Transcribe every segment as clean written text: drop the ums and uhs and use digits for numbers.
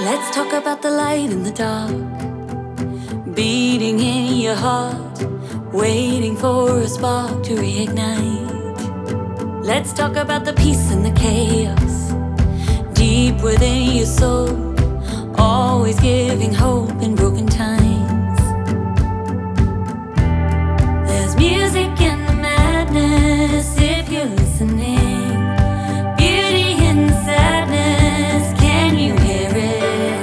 Let's talk about the light and the dark, beating in your heart, waiting for a spark to reignite. Let's talk about the peace and the chaos, deep within your soul, always giving hope in broken times. There's music in the madness if you're listening, beauty in sadness, can you hear it?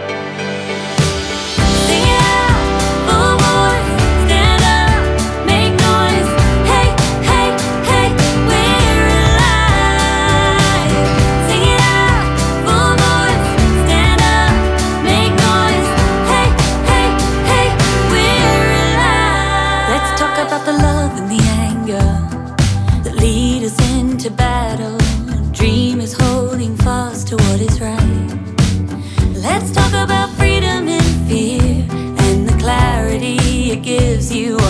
Sing it out, full voice, stand up, make noise, hey, hey, hey, we're alive. Sing it out, full voice, stand up, make noise, hey, hey, hey, we're alive. Let's talk about the love and the anger that lead us into battle. Dream is holding fast to what is right. Let's talk about freedom and fear and the clarity it gives you.